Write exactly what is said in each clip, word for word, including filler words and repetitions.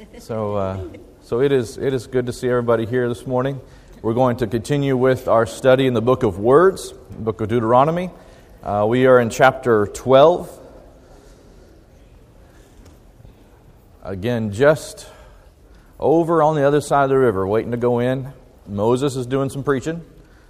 So, uh, so it is. It is good to see everybody here this morning. We're going to continue with our study in the book of Words, the book of Deuteronomy. Uh, we are in chapter twelve. Again, just over on the other side of the river, waiting to go in. Moses is doing some preaching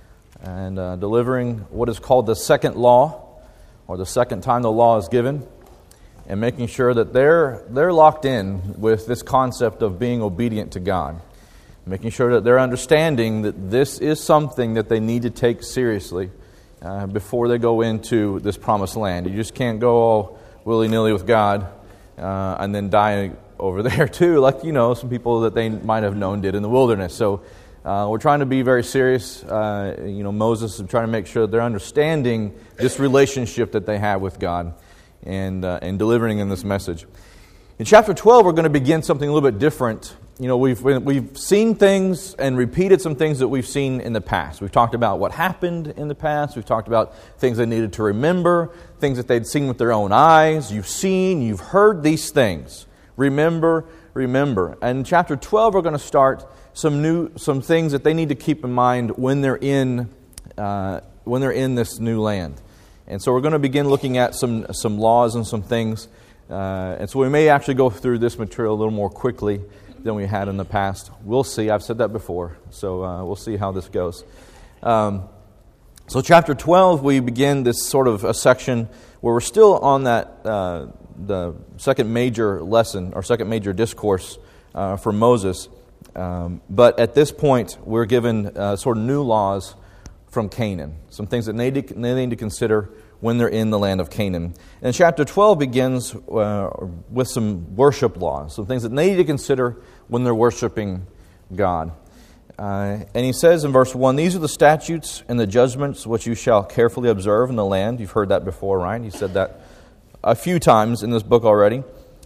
and uh, delivering what is called the second law, or the second time the law is given, and making sure that they're they're locked in with this concept of being obedient to God. Making sure that they're understanding that this is something that they need to take seriously uh, before they go into this promised land. You just can't go all willy-nilly with God uh, and then die over there too, like, you know, some people that they might have known did in the wilderness. So uh, we're trying to be very serious. Uh, you know, Moses is trying to make sure that they're understanding this relationship that they have with God and, uh, and delivering in this message. In chapter twelve, we're going to begin something a little bit different. You know, we've we've seen things and repeated some things that we've seen in the past. We've talked about what happened in the past. We've talked about things they needed to remember, things that they'd seen with their own eyes. You've seen, you've heard these things. Remember, remember. And in chapter twelve, we're going to start some new some things that they need to keep in mind when they're in uh, when they're in this new land. And so we're going to begin looking at some some laws and some things. Uh, and so we may actually go through this material a little more quickly than we had in the past. We'll see. I've said that before. So uh, we'll see how this goes. Um, so chapter twelve, we begin this sort of a section where we're still on that uh, the second major lesson or second major discourse uh, for Moses. Um, but at this point, we're given uh, sort of new laws from Canaan. Some things that they need to, they need to consider when they're in the land of Canaan. And chapter twelve begins uh, with some worship laws, some things that they need to consider when they're worshiping God. Uh, and he says in verse one, "These are the statutes and the judgments which you shall carefully observe in the land." You've heard that before, right? He said that a few times in this book already.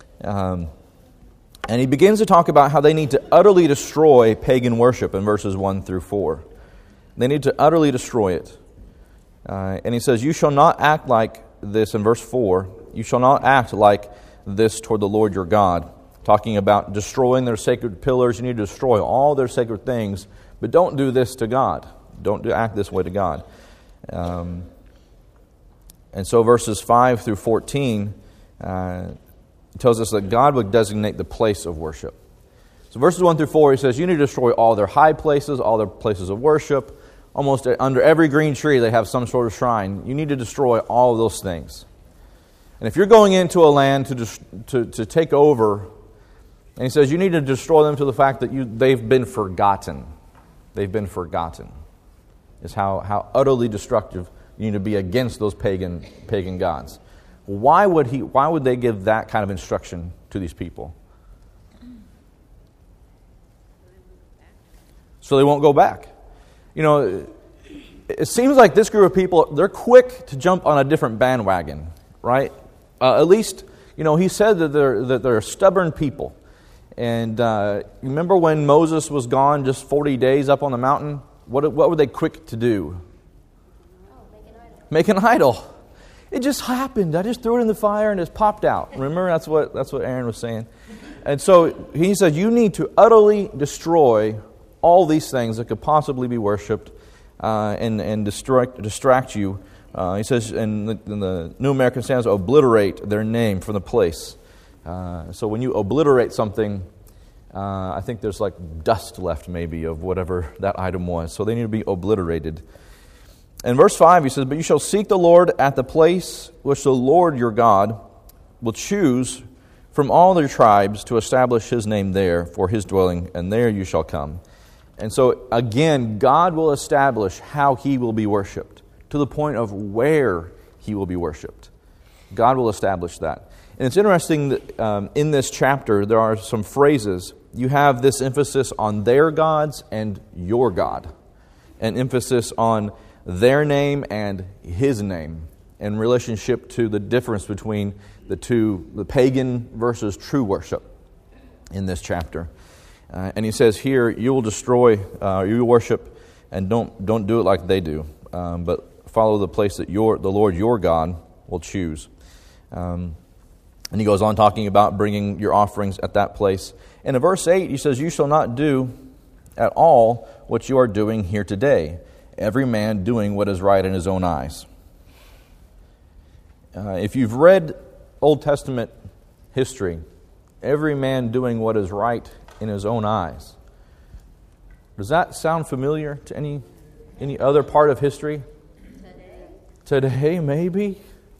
Um, and he begins to talk about how they need to utterly destroy pagan worship in verses one through four. They need to utterly destroy it. Uh, and he says, "You shall not act like this," in verse four, "you shall not act like this toward the Lord your God." Talking about destroying their sacred pillars. You need to destroy all their sacred things, but don't do this to God. Don't do, act this way to God. Um, and so verses five through fourteen uh, tells us that God would designate the place of worship. So verses one through four, he says, you need to destroy all their high places, all their places of worship. Almost under every green tree they have some sort of shrine. You need to destroy all of those things. And if you're going into a land to dis- to, to take over, and he says you need to destroy them to the fact that you they've been forgotten. They've been forgotten. Is how, how utterly destructive you need to be against those pagan pagan gods. Why would he why would they give that kind of instruction to these people? So they won't go back. You know, it seems like this group of people, they're quick to jump on a different bandwagon, right? Uh, at least, you know, he said that they're that they're stubborn people. And uh, remember when Moses was gone just forty days up on the mountain? What what were they quick to do? Oh, make an idol. Make an idol. It just happened. I just threw it in the fire and it popped out. Remember, that's what that's what Aaron was saying. And so he said, you need to utterly destroy all these things that could possibly be worshipped uh, and, and distract, distract you. Uh, he says in the, in the New American Standard, obliterate their name from the place. Uh, so when you obliterate something, uh, I think there's like dust left maybe of whatever that item was. So they need to be obliterated. In verse five, he says, but you shall seek the Lord at the place which the Lord your God will choose from all their tribes to establish his name there for his dwelling, and there you shall come. And so, again, God will establish how he will be worshipped to the point of where he will be worshipped. God will establish that. And it's interesting that um, in this chapter, there are some phrases. You have this emphasis on their gods and your God. An emphasis on their name and his name in relationship to the difference between the two, the pagan versus true worship in this chapter. Uh, and he says here, you will destroy, uh, you will worship, and don't don't do it like they do, um, but follow the place that your the Lord your God will choose. Um, And he goes on talking about bringing your offerings at that place. And in verse eight, he says, you shall not do at all what you are doing here today, every man doing what is right in his own eyes. Uh, if you've read Old Testament history, every man doing what is right in his own eyes. Does that sound familiar to any any other part of history? Today, Today maybe.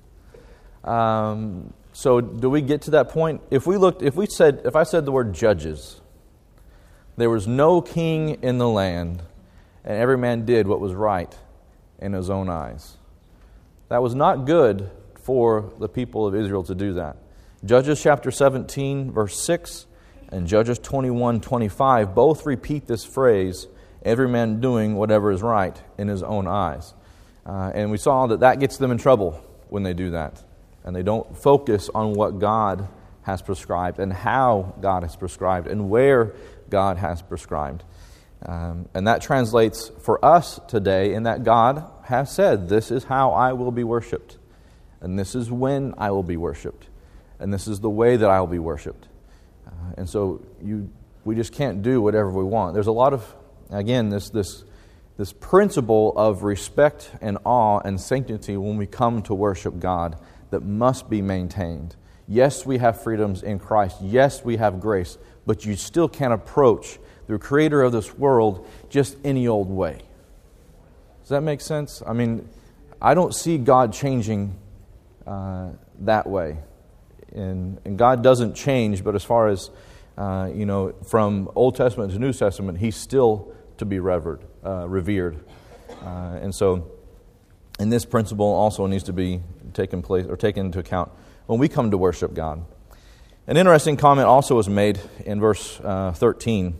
Um, so, do we get to that point? If we looked, if we said, if I said the word judges, there was no king in the land, and every man did what was right in his own eyes. That was not good for the people of Israel to do that. Judges chapter seventeen, verse six, and Judges twenty-one, twenty-five both repeat this phrase, every man doing whatever is right in his own eyes. Uh, and we saw that that gets them in trouble when they do that. And they don't focus on what God has prescribed and how God has prescribed and where God has prescribed. Um, and that translates for us today in that God has said, this is how I will be worshipped. And this is when I will be worshipped. And this is the way that I will be worshipped. Uh, and so you, we just can't do whatever we want. There's a lot of, again, this this this principle of respect and awe and sanctity when we come to worship God that must be maintained. Yes, we have freedoms in Christ. Yes, we have grace. But you still can't approach the Creator of this world just any old way. Does that make sense? I mean, I don't see God changing uh, that way. And, and God doesn't change, but as far as, uh, you know, from Old Testament to New Testament, He's still to be revered, uh, revered. Uh, and so, and this principle also needs to be taken place or taken into account when we come to worship God. An interesting comment also was made in verse uh, thirteen.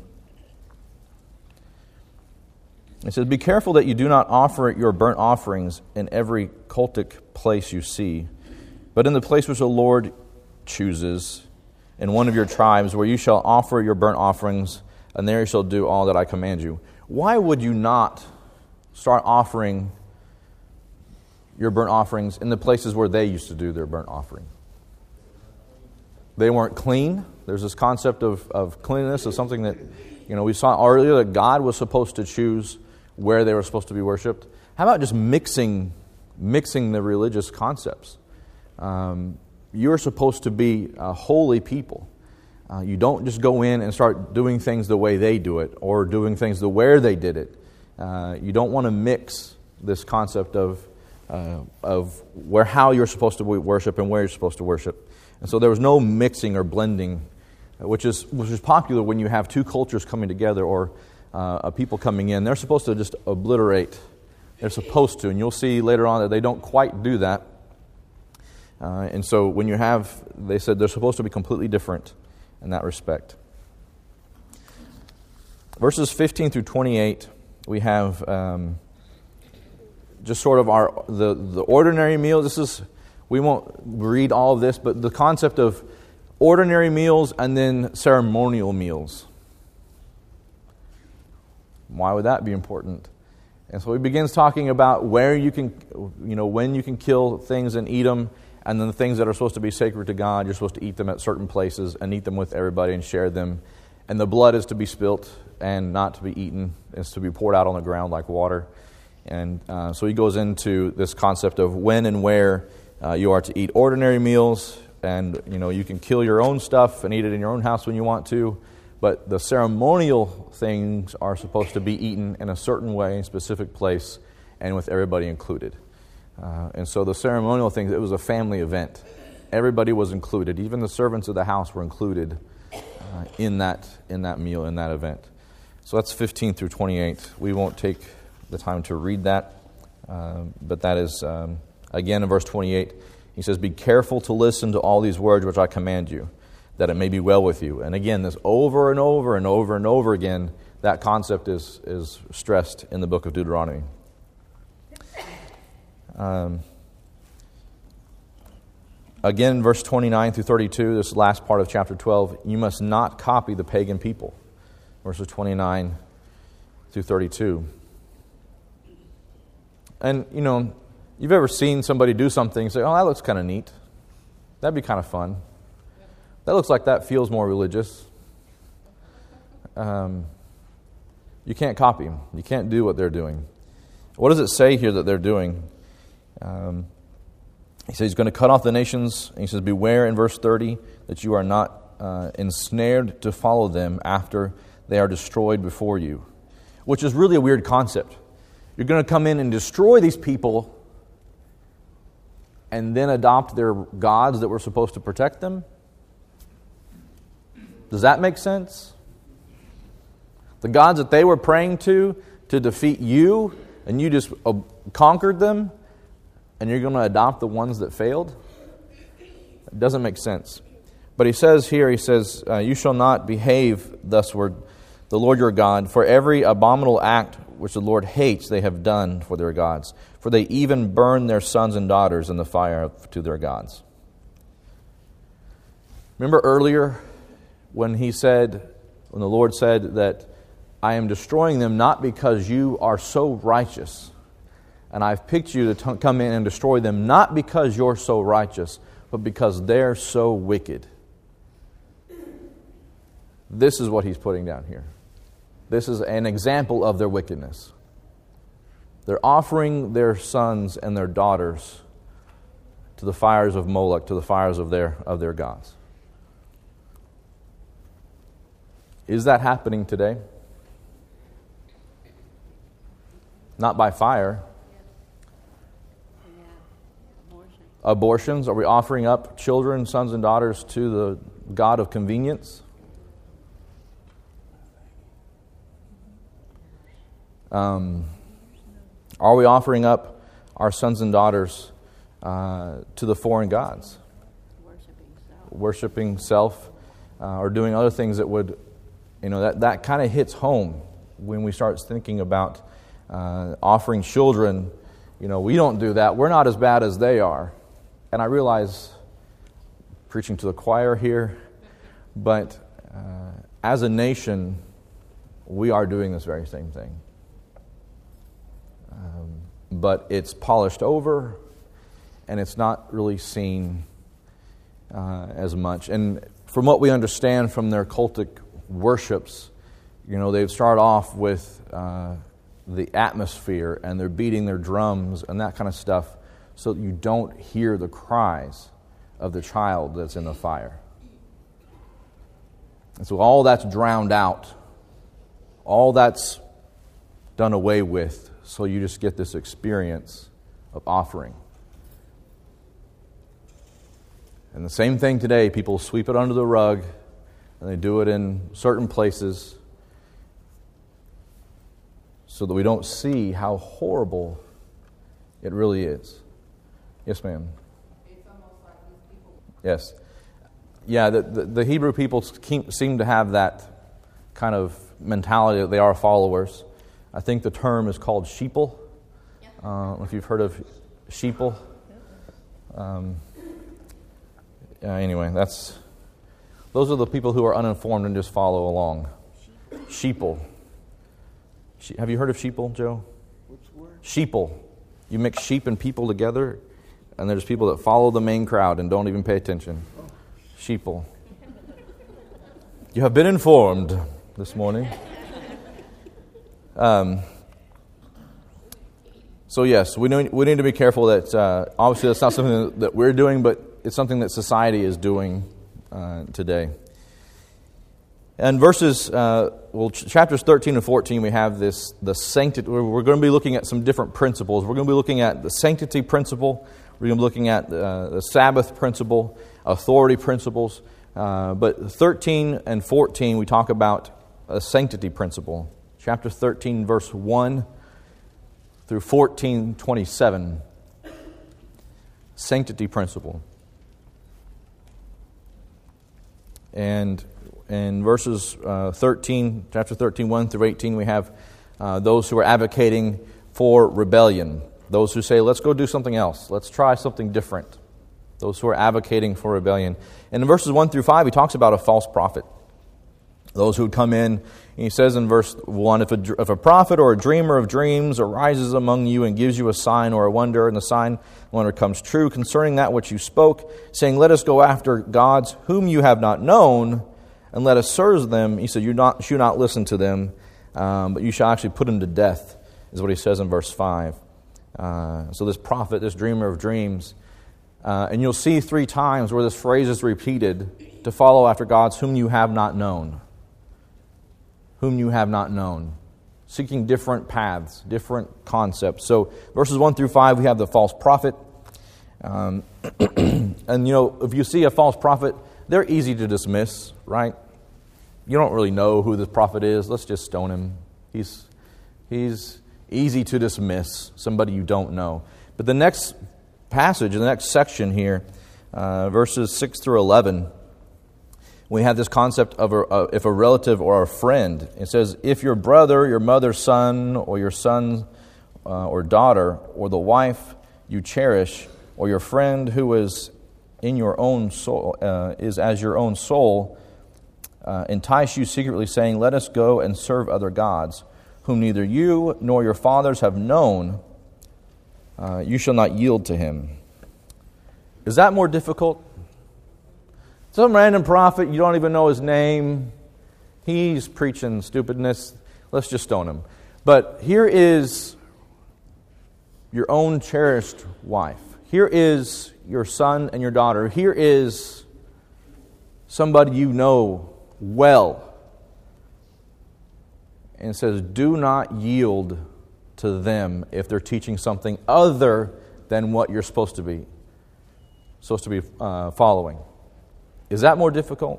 It says, be careful that you do not offer your burnt offerings in every cultic place you see, but in the place which the Lord chooses, in one of your tribes, where you shall offer your burnt offerings, and there you shall do all that I command you. Why would you not start offering your burnt offerings in the places where they used to do their burnt offering? They weren't clean. There's this concept of, of cleanliness of something that, you know, we saw earlier that God was supposed to choose where they were supposed to be worshipped. How about just mixing mixing the religious concepts? Um, you're supposed to be a holy people. Uh, you don't just go in and start doing things the way they do it or doing things the where they did it. Uh, you don't want to mix this concept of uh, of where how you're supposed to worship and where you're supposed to worship. And so there was no mixing or blending, which is which is popular when you have two cultures coming together or uh, a people coming in. They're supposed to just obliterate. They're supposed to, and you'll see later on that they don't quite do that. Uh, and so when you have, they said they're supposed to be completely different in that respect. Verses fifteen through twenty-eight, we have um, just sort of our the, the ordinary meal. This is, we won't read all of this, but the concept of ordinary meals and then ceremonial meals. Why would that be important? And so he begins talking about where you can, you know, when you can kill things and eat them, and then the things that are supposed to be sacred to God, you're supposed to eat them at certain places and eat them with everybody and share them. And the blood is to be spilt and not to be eaten. It's to be poured out on the ground like water. And uh, so he goes into this concept of when and where uh, you are to eat ordinary meals. And, you know, you can kill your own stuff and eat it in your own house when you want to. But the ceremonial things are supposed to be eaten in a certain way, in a specific place, and with everybody included. Uh, and so the ceremonial things, it was a family event. Everybody was included. Even the servants of the house were included uh, in that in that meal, in that event. So that's fifteen through twenty-eight. We won't take the time to read that. Uh, but that is, um, again, in verse twenty-eight, he says, be careful to listen to all these words which I command you, that it may be well with you. And again, this over and over and over and over again, that concept is, is stressed in the book of Deuteronomy. Um, again, verse twenty-nine through thirty-two, this last part of chapter twelve, you must not copy the pagan people. Verses twenty-nine through thirty-two. And, you know, you've ever seen somebody do something and say, oh, that looks kind of neat. That'd be kind of fun. That looks like that feels more religious. Um, you can't copy them. You can't do what they're doing. What does it say here that they're doing? Um, he says he's going to cut off the nations. And he says, beware in verse thirty that you are not uh, ensnared to follow them after they are destroyed before you. Which is really a weird concept. You're going to come in and destroy these people and then adopt their gods that were supposed to protect them? Does that make sense? The gods that they were praying to to defeat you, and you just uh, conquered them, and you're going to adopt the ones that failed? It doesn't make sense. But he says here, he says, uh, you shall not behave thusward, the Lord your God, for every abominable act which the Lord hates they have done for their gods. For they even burn their sons and daughters in the fire to their gods. Remember earlier when he said, when the Lord said that I am destroying them not because you are so righteous, and I've picked you to t- come in and destroy them not because you're so righteous, but because they're so wicked. This is what he's putting down here. This is an example of their wickedness. They're offering their sons and their daughters to the fires of Moloch, to the fires of their of their gods. Is that happening today? Not by fire. Abortions? Are we offering up children, sons and daughters to the god of convenience? Um, are we offering up our sons and daughters uh, to the foreign gods? Worshipping self. Worshipping self, uh, or doing other things that would, you know, that, that kind of hits home when we start thinking about uh, offering children. You know, we don't do that. We're not as bad as they are. And I realize, preaching to the choir here, but uh, as a nation, we are doing this very same thing. Um, but it's polished over, and it's not really seen uh, as much. And from what we understand from their cultic worships, you know, they've started off with uh, the atmosphere, and they're beating their drums and that kind of stuff, so that you don't hear the cries of the child that's in the fire. And so all that's drowned out, all that's done away with, so you just get this experience of offering. And the same thing today, people sweep it under the rug, and they do it in certain places so that we don't see how horrible it really is. Yes, ma'am. It's almost like these people. Yes. Yeah, the, the, the Hebrew people seem to have that kind of mentality that they are followers. I think the term is called sheeple. Uh, I don't know if you've heard of sheeple. Um, uh, anyway, that's those are the people who are uninformed and just follow along. Sheeple. She, have you heard of sheeple, Joe? Which word? Sheeple. You mix sheep and people together, and there's people that follow the main crowd and don't even pay attention. Sheeple. You have been informed this morning. Um, so yes, we need, we need to be careful that uh, obviously that's not something that we're doing, but it's something that society is doing uh, today. And verses, uh, well, ch- chapters thirteen and fourteen, we have this the sanctity. We're, we're going to be looking at some different principles. We're going to be looking at the sanctity principle. We're going to be looking at uh, the Sabbath principle, authority principles. Uh, but thirteen and fourteen, we talk about a sanctity principle. Chapter thirteen, verse one through fourteen, twenty-seven. Sanctity principle. And in verses uh, thirteen, chapter thirteen, one through eighteen, we have uh, those who are advocating for rebellion. Those who say, let's go do something else. Let's try something different. Those who are advocating for rebellion. And in verses one through five, he talks about a false prophet. those who would come in. And he says in verse one, if a, if a prophet or a dreamer of dreams arises among you and gives you a sign or a wonder, and the sign wonder comes true concerning that which you spoke, saying, let us go after gods whom you have not known, and let us serve them, he said, you not, should not listen to them, um, but you shall actually put them to death, is what he says in verse five. Uh, so this prophet, this dreamer of dreams, uh, and you'll see three times where this phrase is repeated, to follow after gods whom you have not known. Whom you have not known. Seeking different paths, different concepts. So verses one through five, we have the false prophet. Um, and you know, if you see a false prophet, they're easy to dismiss, right? You don't really know who this prophet is. Let's just stone him. He's he's easy to dismiss, somebody you don't know. But the next passage, the next section here, uh, verses six through eleven, we have this concept of a, uh, if a relative or a friend. It says, if your brother, your mother's son, or your son uh, or daughter, or the wife you cherish, or your friend who is in your own soul, uh, is as your own soul, uh, entice you secretly, saying, let us go and serve other gods, whom neither you nor your fathers have known, uh, you shall not yield to him. Is that more difficult? Some random prophet, you don't even know his name, he's preaching stupidness, let's just stone him. But here is your own cherished wife. Here is your son and your daughter. Here is somebody you know well. And it says, do not yield to them if they're teaching something other than what you're supposed to be, supposed to be uh, following. Is that more difficult?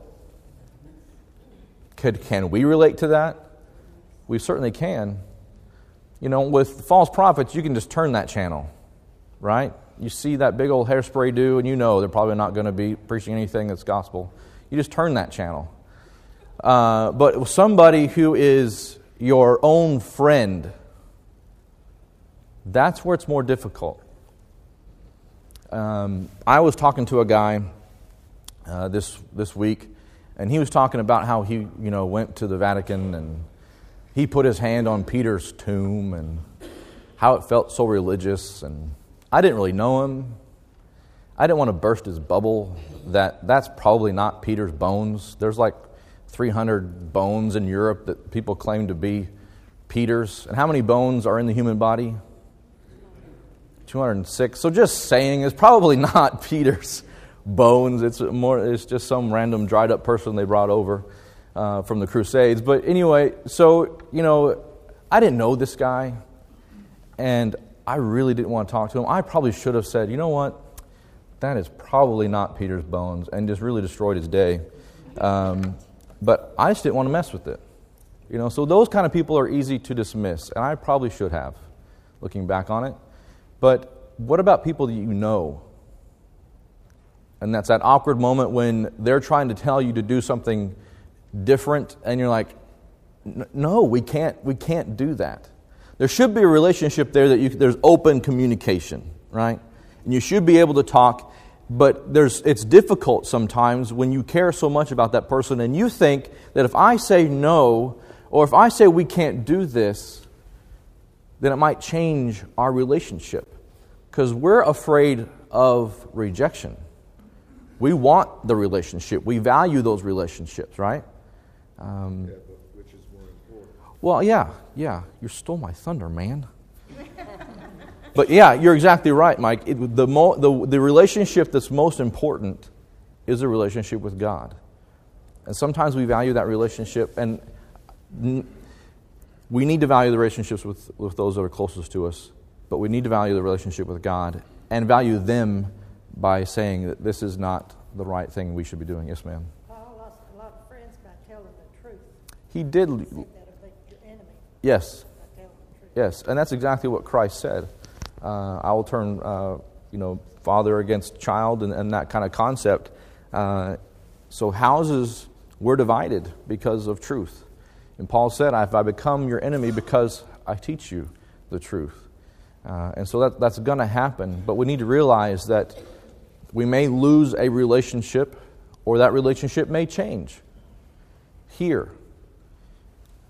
Could, can we relate to that? We certainly can. You know, with false prophets, you can just turn that channel, right? You see that big old hairspray do, and you know they're probably not going to be preaching anything that's gospel. You just turn that channel. Uh, but somebody who is your own friend, that's where it's more difficult. Um, I was talking to a guy Uh, this this week, and he was talking about how he, you know, went to the Vatican and he put his hand on Peter's tomb and how it felt so religious. And I didn't really know him. I didn't want to burst his bubble that that's probably not Peter's bones. There's like three hundred bones in Europe that people claim to be Peter's. And how many bones are in the human body? two hundred six. So just saying is probably not Peter's bones. It's more. It's just some random dried up person they brought over uh, from the Crusades. But anyway, so you know, I didn't know this guy, and I really didn't want to talk to him. I probably should have said, you know what, that is probably not Peter's bones, and just really destroyed his day. Um, but I just didn't want to mess with it. You know, so those kind of people are easy to dismiss, and I probably should have, looking back on it. But what about people that you know? And that's that awkward moment when they're trying to tell you to do something different, and you're like, no, we can't, we can't do that. There should be a relationship there that you, there's open communication, right? And you should be able to talk, but there's it's difficult sometimes when you care so much about that person and you think that if I say no, or if I say we can't do this, then it might change our relationship. Because we're afraid of rejection. We want the relationship. We value those relationships, right? Um, yeah, but which is more important? Well, yeah, yeah. You stole my thunder, man. But yeah, you're exactly right, Mike. It, the, mo- the the relationship that's most important is a relationship with God. And sometimes we value that relationship, and n- we need to value the relationships with, with those that are closest to us, but we need to value the relationship with God and value them by saying that this is not the right thing we should be doing. Yes, ma'am? Paul lost a lot of friends by telling the truth. He did. He said that'll be your enemy Yes. by telling the truth. Yes, and that's exactly what Christ said. Uh, I will turn, uh, you know, father against child, and, and that kind of concept. Uh, so houses were divided because of truth. And Paul said, if I become your enemy because I teach you the truth. Uh, and so that that's going to happen. But we need to realize that we may lose a relationship, or that relationship may change here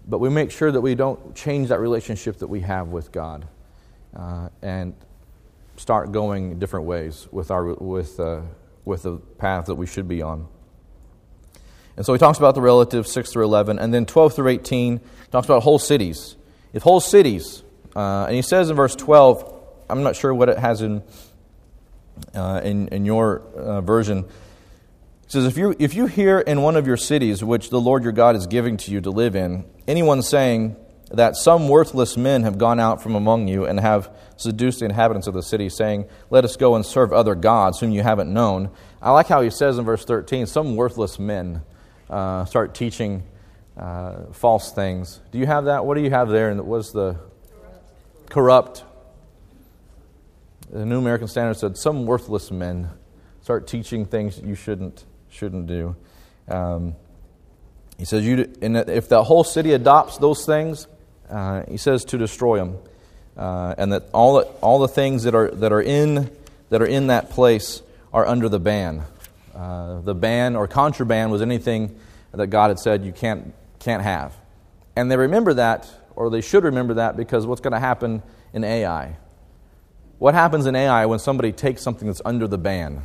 but we make sure that we don't change that relationship that we have with God, uh, and start going different ways with our with uh, with the path that we should be on. And so he talks about the relatives, six through eleven, and then twelve through eighteen talks about whole cities. If whole cities, uh, and he says in verse twelve, I'm not sure what it has in uh, in in your uh, version. It says, if you if you hear in one of your cities, which the Lord your God is giving to you to live in, anyone saying that some worthless men have gone out from among you and have seduced the inhabitants of the city, saying, let us go and serve other gods whom you haven't known. I like how he says in verse thirteen, some worthless men uh, start teaching uh, false things. Do you have that? What do you have there? And what's the corrupt? corrupt. The New American Standard said, some worthless men start teaching things that you shouldn't shouldn't do. Um, he says, you, and if the whole city adopts those things, uh, he says to destroy them, uh, and that all the, all the things that are that are in that are in that place are under the ban. Uh, the ban or contraband was anything that God had said you can't can't have, and they remember that, or they should remember that, because what's going to happen in A I? What happens in A I when somebody takes something that's under the ban?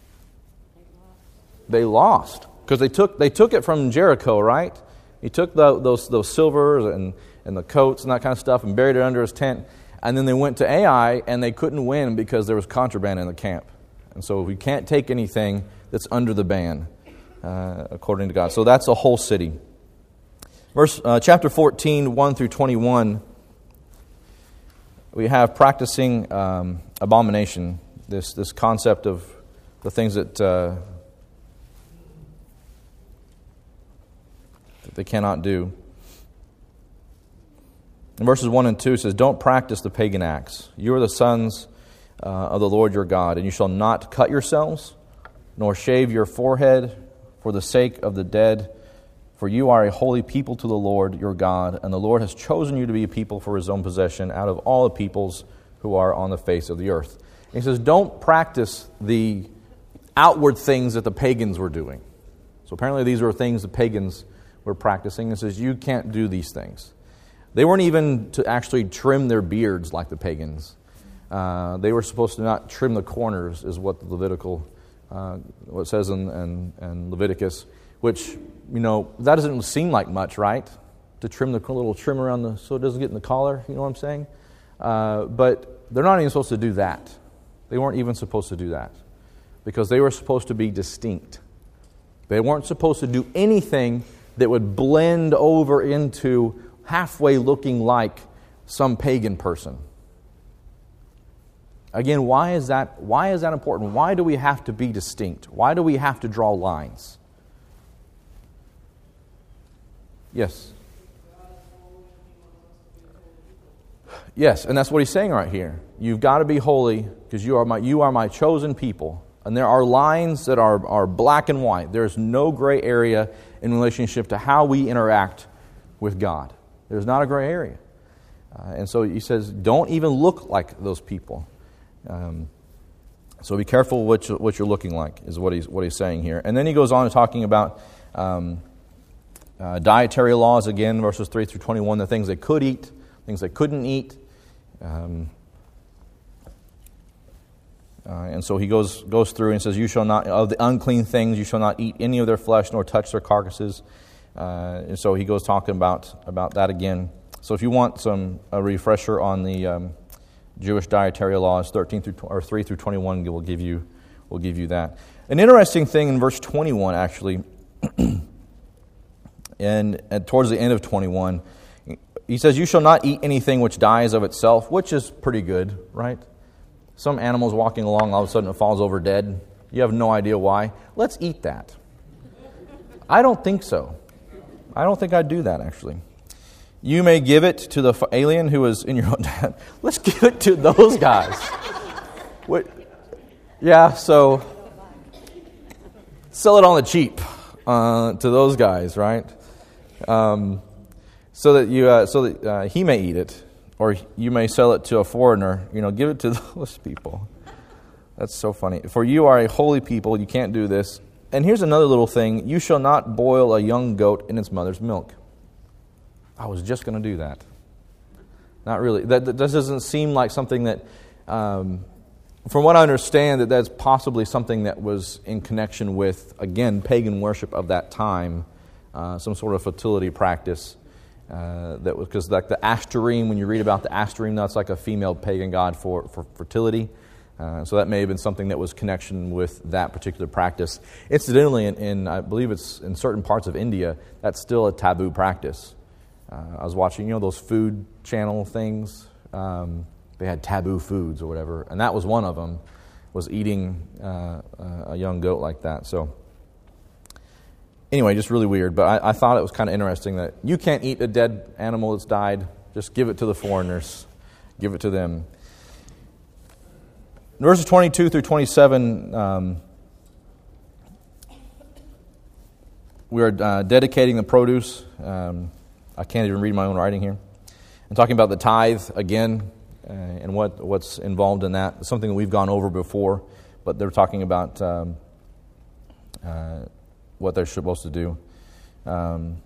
They lost, because they took they took it from Jericho, right? He took the, those those silvers and, and the coats and that kind of stuff and buried it under his tent. And then they went to A I and they couldn't win because there was contraband in the camp. And so we can't take anything that's under the ban, uh, according to God. So that's a whole city. Verse uh, chapter fourteen, one through twenty-one. We have practicing um, abomination. This this concept of the things that. Uh, that they cannot do. In verses one and two it says, don't practice the pagan acts. You are the sons uh, of the Lord your God, and you shall not cut yourselves, nor shave your forehead for the sake of the dead, for you are a holy people to the Lord your God, and the Lord has chosen you to be a people for his own possession out of all the peoples who are on the face of the earth. And he says, don't practice the outward things that the pagans were doing. So apparently these were things the pagans were practicing. It says you can't do these things. They weren't even to actually trim their beards like the pagans. Uh, they were supposed to not trim the corners, is what the Levitical, uh, what it says in, in, in Leviticus, which, you know, that doesn't seem like much, right? To trim the little trim around the, so it doesn't get in the collar, you know what I'm saying? Uh, but they're not even supposed to do that. They weren't even supposed to do that, because they were supposed to be distinct. They weren't supposed to do anything that would blend over into halfway looking like some pagan person. Again, why is that, why is that important? Why do we have to be distinct? Why do we have to draw lines? Yes? Yes, and that's what he's saying right here. You've got to be holy because you are my you are my chosen people. And there are lines that are, are black and white. There's no gray area in relationship to how we interact with God. There's not a gray area. Uh, and so he says, don't even look like those people. Um, so be careful what, you, what you're looking like, is what he's, what he's saying here. And then he goes on to talking about um, uh, dietary laws again, verses three through twenty-one, the things they could eat, things they couldn't eat. Um Uh, and so he goes goes through and says, "You shall not of the unclean things. You shall not eat any of their flesh, nor touch their carcasses." Uh, and so he goes talking about about that again. So if you want some a refresher on the um, Jewish dietary laws, thirteen through or three through twenty-one, will give you will give you that. An interesting thing in verse twenty-one, actually, and, and towards the end of twenty-one, he says, "You shall not eat anything which dies of itself," which is pretty good, right? Some animal's walking along, all of a sudden it falls over dead. You have no idea why. Let's eat that. I don't think so. I don't think I'd do that, actually. You may give it to the alien who is in your own dad. Let's give it to those guys. What? Yeah, so sell it on the cheap uh, to those guys, right? Um, so that you, uh, so that uh, he may eat it. Or you may sell it to a foreigner. You know, give it to those people. That's so funny. For you are a holy people. You can't do this. And here's another little thing. You shall not boil a young goat in its mother's milk. I was just going to do that. Not really. That, that doesn't seem like something that, um, from what I understand, that that's possibly something that was in connection with, again, pagan worship of that time, uh, some sort of fertility practice. Uh, that was because like the Ashtarim, when you read about the Ashtarim, that's like a female pagan god for, for fertility. Uh, so that may have been something that was connection with that particular practice. Incidentally, in, in I believe it's in certain parts of India, that's still a taboo practice. Uh, I was watching, you know, those food channel things. Um, they had taboo foods or whatever, and that was one of them. Was eating uh, a young goat like that. So anyway, just really weird. But I, I thought it was kind of interesting that you can't eat a dead animal that's died. Just give it to the foreigners. Give it to them. Verses twenty-two through twenty-seven, um, we are uh, dedicating the produce. Um, I can't even read my own writing here. I'm talking about the tithe again uh, and what, what's involved in that. It's something that we've gone over before, but they're talking about um, uh, what they're supposed to do. Um,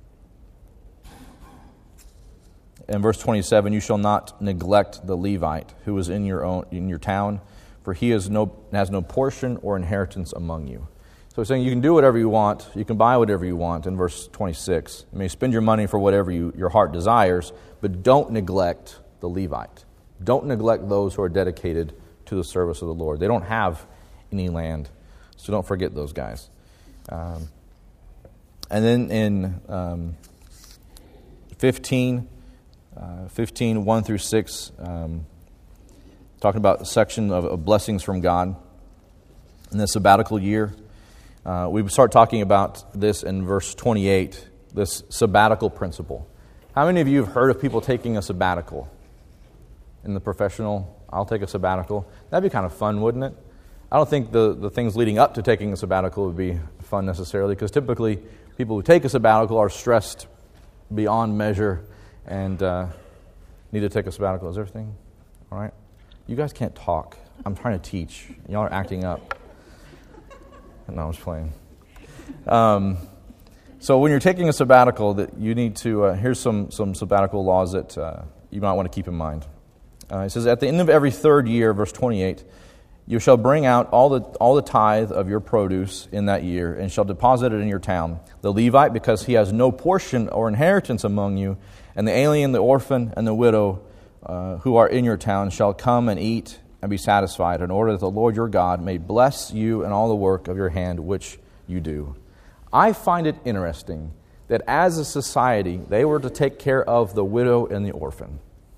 In verse twenty-seven, you shall not neglect the Levite who is in your own in your town, for he is no has no portion or inheritance among you. So he's saying you can do whatever you want, you can buy whatever you want. In verse twenty-six, you may spend your money for whatever you, your heart desires, but don't neglect the Levite. Don't neglect those who are dedicated to the service of the Lord. They don't have any land, so don't forget those guys. Um, and then in um, fifteen. Uh, fifteen, one through six, um, talking about a section of, of blessings from God in the sabbatical year. Uh, we start talking about this in verse twenty-eight, this sabbatical principle. How many of you have heard of people taking a sabbatical in the professional? I'll take a sabbatical. That'd be kind of fun, wouldn't it? I don't think the, the things leading up to taking a sabbatical would be fun necessarily, because typically people who take a sabbatical are stressed beyond measure and uh, need to take a sabbatical. Is everything all right? You guys can't talk. I'm trying to teach. Y'all are acting up. No, I was playing. Um, so when you're taking a sabbatical, that you need to, uh, here's some, some sabbatical laws that uh, you might want to keep in mind. Uh, it says, at the end of every third year, verse twenty-eight, you shall bring out all the all the tithe of your produce in that year, and shall deposit it in your town. The Levite, because he has no portion or inheritance among you, and the alien, the orphan, and the widow uh, who are in your town shall come and eat and be satisfied, in order that the Lord your God may bless you and all the work of your hand which you do. I find it interesting that as a society, they were to take care of the widow and the orphan.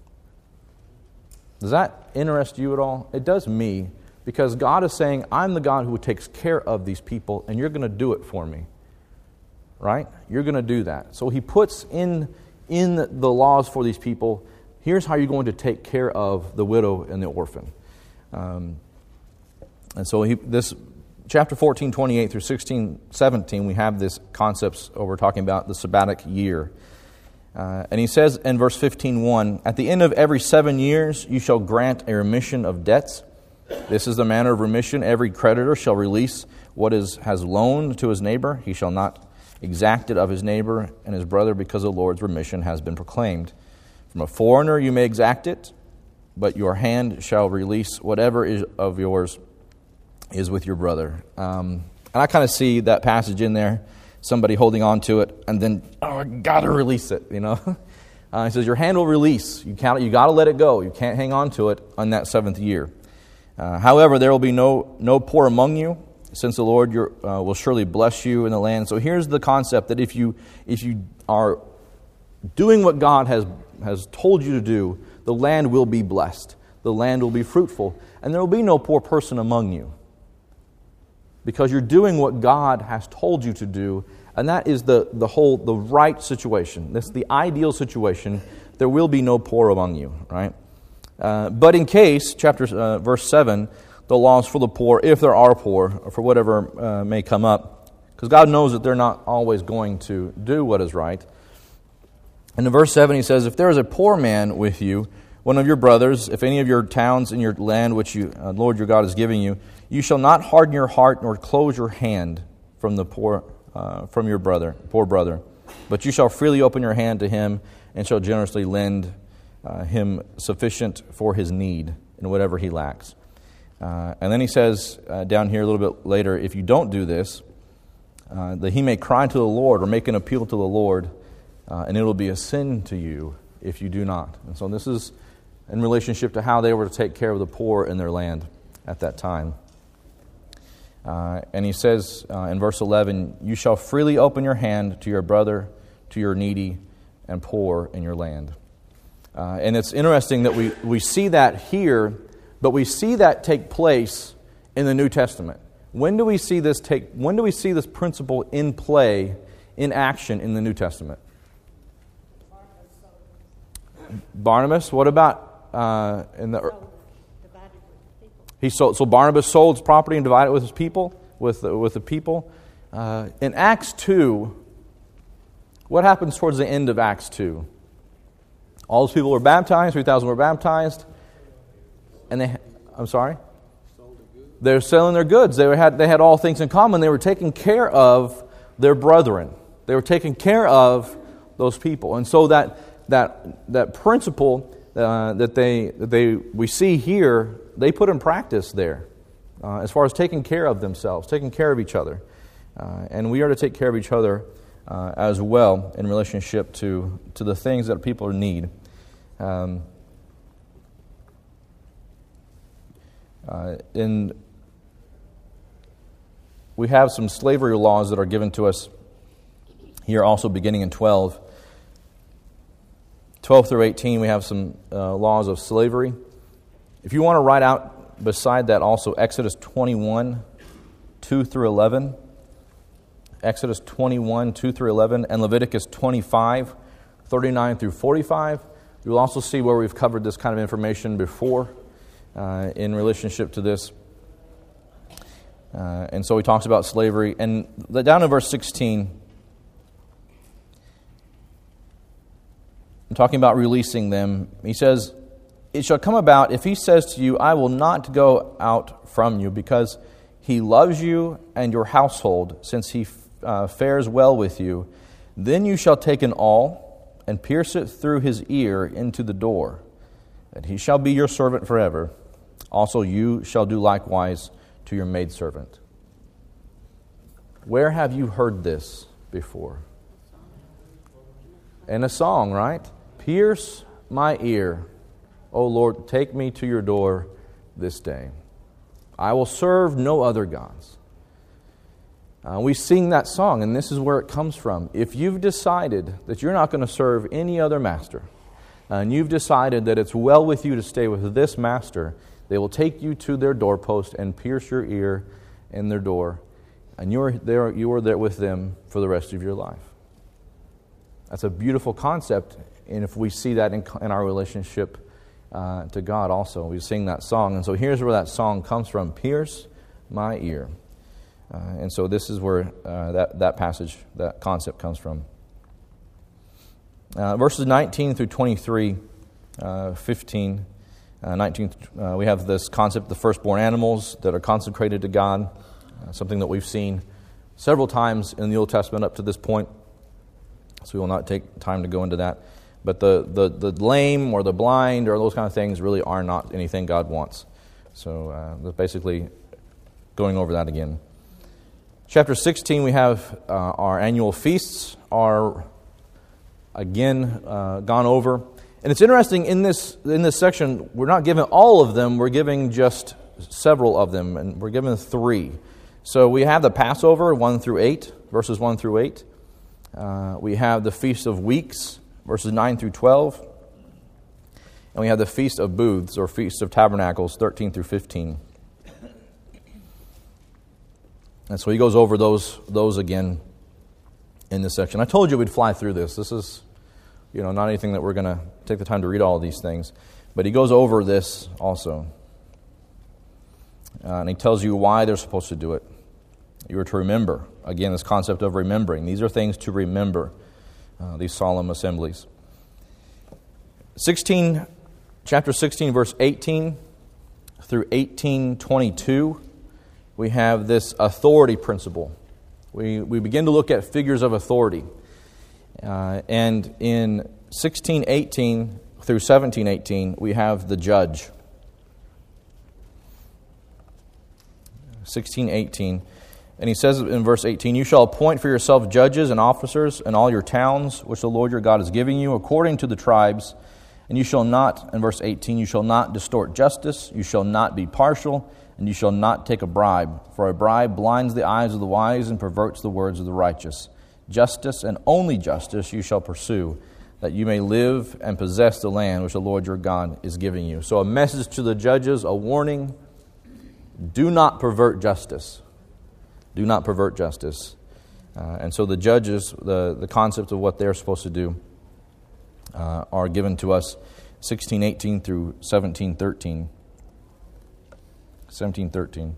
Does that interest you at all? It does me, because God is saying, I'm the God who takes care of these people, and you're going to do it for me. Right? You're going to do that. So he puts in, in the laws for these people, here's how you're going to take care of the widow and the orphan. Um, and so he, this chapter fourteen, twenty-eight through sixteen, seventeen, we have this concepts over talking about the sabbatic year. Uh, and he says in verse fifteen one, at the end of every seven years you shall grant a remission of debts. This is the manner of remission. Every creditor shall release what is has loaned to his neighbor. He shall not exact it of his neighbor and his brother, because the Lord's remission has been proclaimed. From a foreigner you may exact it, but your hand shall release whatever is of yours is with your brother. Um, and I kind of see that passage in there, somebody holding on to it, and then, oh, I got to release it, you know. Uh, he says, your hand will release. You can't, you got to let it go. You can't hang on to it on that seventh year. Uh, however, there will be no no poor among you, since the Lord your, uh, will surely bless you in the land. So here's the concept that if you if you are doing what God has has told you to do, the land will be blessed. The land will be fruitful, and there will be no poor person among you, because you're doing what God has told you to do, and that is the the whole the right situation. That's the ideal situation. There will be no poor among you, right? Uh, but in case, chapter uh, verse seven, the laws for the poor, if there are poor, or for whatever uh, may come up, because God knows that they're not always going to do what is right. And in verse seven he says, if there is a poor man with you, one of your brothers, if any of your towns in your land which you, uh, Lord your God is giving you, you shall not harden your heart nor close your hand from the poor, uh, from your brother, poor brother. But you shall freely open your hand to him and shall generously lend uh, him sufficient for his need in whatever he lacks. Uh, and then he says uh, down here a little bit later, if you don't do this, uh, that he may cry to the Lord or make an appeal to the Lord, uh, and it will be a sin to you if you do not. And so this is in relationship to how they were to take care of the poor in their land at that time. Uh, and he says uh, in verse eleven, you shall freely open your hand to your brother, to your needy and poor in your land. Uh, and it's interesting that we, we see that here, but we see that take place in the New Testament. When do we see this take? When do we see this principle in play, in action in the New Testament? Barnabas. What about uh, in the? Sold, divided with the people. He sold. So Barnabas sold his property and divided it with his people, with the, with the people. Uh, in Acts two, what happens towards the end of Acts two? All those people were baptized. Three thousand were baptized, and they. I'm sorry. They're selling their goods. They had they had all things in common. They were taking care of their brethren. They were taking care of those people, and so that that that principle uh, that they that they we see here, they put in practice there, uh, as far as taking care of themselves, taking care of each other, uh, and we are to take care of each other uh, as well in relationship to to the things that people need. Um, uh, in We have some slavery laws that are given to us here also beginning in twelve. twelve through eighteen, we have some uh, laws of slavery. If you want to write out beside that also Exodus twenty-one, two through eleven. Exodus twenty-one, two through eleven, and Leviticus twenty-five, thirty-nine through forty-five. You'll also see where we've covered this kind of information before uh, in relationship to this. Uh, and so he talks about slavery. And down in verse sixteen, I'm talking about releasing them. He says, it shall come about if he says to you, I will not go out from you, because he loves you and your household, since he uh, fares well with you. Then you shall take an awl and pierce it through his ear into the door, and he shall be your servant forever. Also you shall do likewise to your maidservant. Where have you heard this before? In a song, right? Pierce my ear, O Lord, take me to your door this day. I will serve no other gods. Uh, we sing that song, and this is where it comes from. If you've decided that you're not going to serve any other master, and you've decided that it's well with you to stay with this master, they will take you to their doorpost and pierce your ear in their door, and you're there, you are there with them for the rest of your life. That's a beautiful concept, and if we see that in, in our relationship uh, to God also, we sing that song. And so here's where that song comes from: pierce my ear. Uh, and so this is where uh, that, that passage, that concept comes from. Uh, verses nineteen through twenty-three, uh, fifteen. Uh, nineteen, uh, we have this concept of the firstborn animals that are consecrated to God, uh, something that we've seen several times in the Old Testament up to this point, so we will not take time to go into that. But the, the, the lame or the blind or those kind of things really are not anything God wants. So uh, that's basically going over that again. Chapter sixteen, we have uh, our annual feasts are again uh, gone over. And it's interesting, in this in this section, we're not given all of them, we're giving just several of them, and we're given three. So we have the Passover, one through eight, verses one through eight. Uh, we have the Feast of Weeks, verses nine through twelve. And we have the Feast of Booths, or Feast of Tabernacles, thirteen through fifteen. And so he goes over those those again in this section. I told you we'd fly through this. This is, you know, not anything that we're going to take the time to read all of these things. But he goes over this also. Uh, and he tells you why they're supposed to do it. You are to remember. Again, this concept of remembering. These are things to remember, uh, these solemn assemblies. sixteen, chapter sixteen, verse eighteen through eighteen twenty-two, we have this authority principle. We, we begin to look at figures of authority. Uh, and in sixteen eighteen through seventeen eighteen, we have the judge. sixteen eighteen. And he says in verse eighteen, "You shall appoint for yourself judges and officers in all your towns, which the Lord your God is giving you, according to the tribes. And you shall not," in verse eighteen, "you shall not distort justice, you shall not be partial, and you shall not take a bribe. For a bribe blinds the eyes of the wise and perverts the words of the righteous. Justice and only justice you shall pursue, that you may live and possess the land which the Lord your God is giving you." So a message to the judges, a warning: do not pervert justice. Do not pervert justice. Uh, and so the judges, the, the concept of what they're supposed to do, uh, are given to us sixteen eighteen through seventeen thirteen. seventeen thirteen.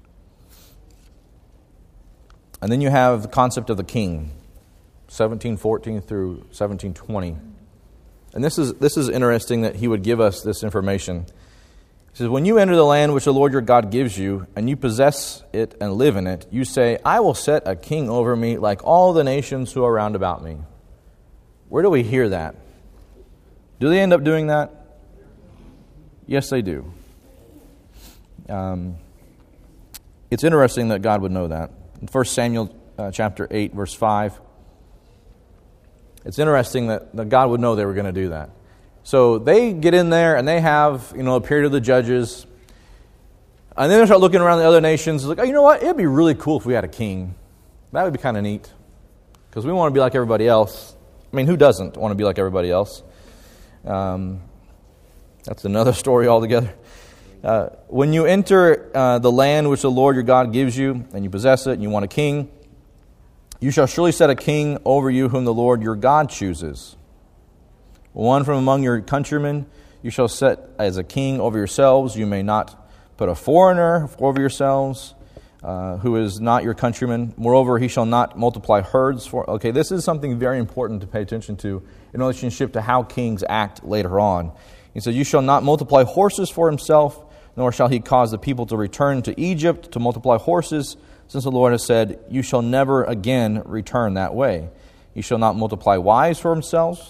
And then you have the concept of the king, seventeen fourteen through seventeen twenty. And this is this is interesting that he would give us this information. He says, "When you enter the land which the Lord your God gives you, and you possess it and live in it, you say, 'I will set a king over me like all the nations who are round about me.'" Where do we hear that? Do they end up doing that? Yes, they do. Um, it's interesting that God would know that. In First Samuel uh, chapter eight, verse five, it's interesting that, that God would know they were going to do that. So they get in there and they have, you know, a period of the judges. And then they start looking around the other nations. It's like, oh, you know what? It'd be really cool if we had a king. That would be kind of neat. Because we want to be like everybody else. I mean, who doesn't want to be like everybody else? Um, that's another story altogether. Uh, when you enter uh, the land which the Lord your God gives you, and you possess it, and you want a king, you shall surely set a king over you whom the Lord your God chooses. One from among your countrymen you shall set as a king over yourselves. You may not put a foreigner over yourselves, uh, who is not your countryman. Moreover, he shall not multiply herds for... Okay, this is something very important to pay attention to in relationship to how kings act later on. He says, "You shall not multiply horses for himself, nor shall he cause the people to return to Egypt to multiply horses, since the Lord has said, 'You shall never again return that way.' He shall not multiply wives for himself,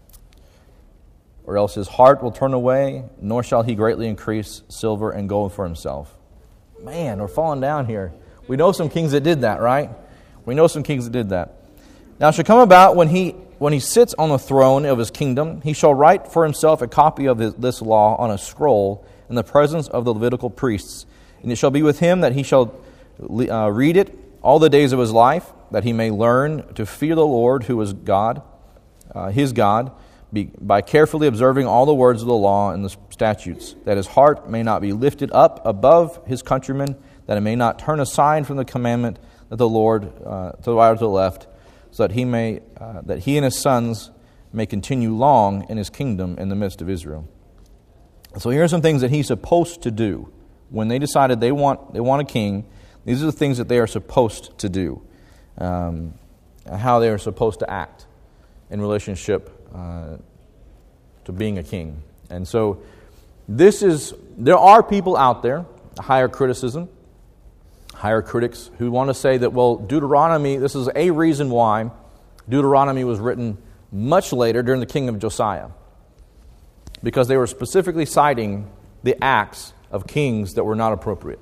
or else his heart will turn away, nor shall he greatly increase silver and gold for himself." Man, we're falling down here. We know some kings that did that, right? We know some kings that did that. "Now it shall come about when he when he sits on the throne of his kingdom, he shall write for himself a copy of his, this law on a scroll in the presence of the Levitical priests. And it shall be with him that he shall uh, read it all the days of his life, that he may learn to fear the Lord who is God, uh, his God, be, by carefully observing all the words of the law and the statutes, that his heart may not be lifted up above his countrymen, that it may not turn aside from the commandment that the Lord uh, to the right or to the left, so that he may uh, that he and his sons may continue long in his kingdom in the midst of Israel." So here are some things that he's supposed to do. When they decided they want they want a king, these are the things that they are supposed to do, um, how they are supposed to act in relationship uh, to being a king. And so this is, there are people out there, higher criticism, higher critics, who want to say that, well, Deuteronomy, this is a reason why Deuteronomy was written much later during the kingdom of Josiah. Because they were specifically citing the acts of kings that were not appropriate.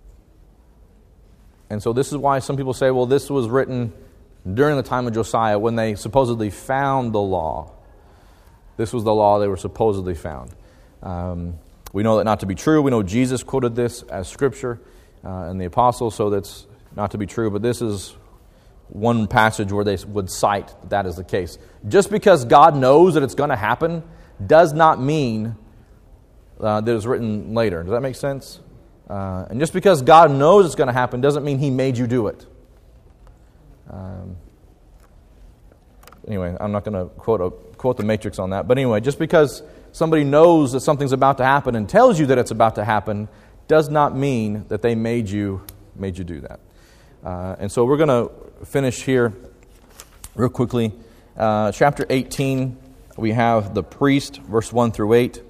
And so this is why some people say, well, this was written during the time of Josiah when they supposedly found the law. This was the law they were supposedly found. Um, we know that not to be true. We know Jesus quoted this as Scripture uh, and the apostles, so that's not to be true. But this is one passage where they would cite that, that is the case. Just because God knows that it's going to happen does not mean uh, that it was written later. Does that make sense? Uh, and just because God knows it's going to happen doesn't mean He made you do it. Um, anyway, I'm not going to quote a, quote the Matrix on that. But anyway, just because somebody knows that something's about to happen and tells you that it's about to happen does not mean that they made you made you do that. Uh, and so we're going to finish here real quickly. Uh, chapter eighteen, we have the priest, verse one through eight.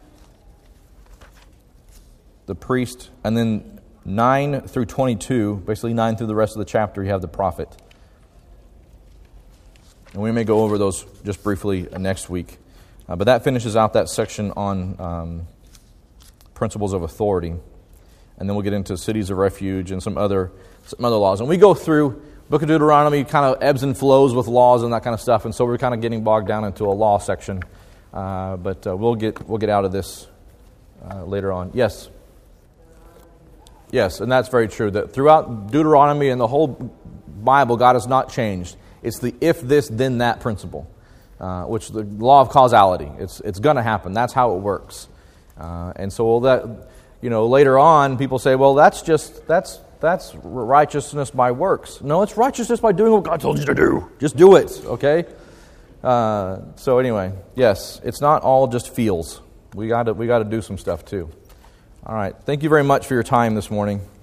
The priest, and then nine through twenty-two, basically nine through the rest of the chapter, you have the prophet. And we may go over those just briefly next week. Uh, but that finishes out that section on um, principles of authority. And then we'll get into cities of refuge and some other some other laws. And we go through Book of Deuteronomy, kind of ebbs and flows with laws and that kind of stuff. And so we're kind of getting bogged down into a law section. Uh, but uh, we'll get we'll get out of this uh, later on. Yes. Yes, and that's very true. That throughout Deuteronomy and the whole Bible, God has not changed. It's the if this, then that principle, uh, which the law of causality. It's it's going to happen. That's how it works. Uh, and so well, that you know later on, people say, well, that's just that's that's righteousness by works. No, it's righteousness by doing what God told you to do. Just do it, okay? Uh, so anyway, yes, it's not all just feels. We got to we got to do some stuff too. All right. Thank you very much for your time this morning.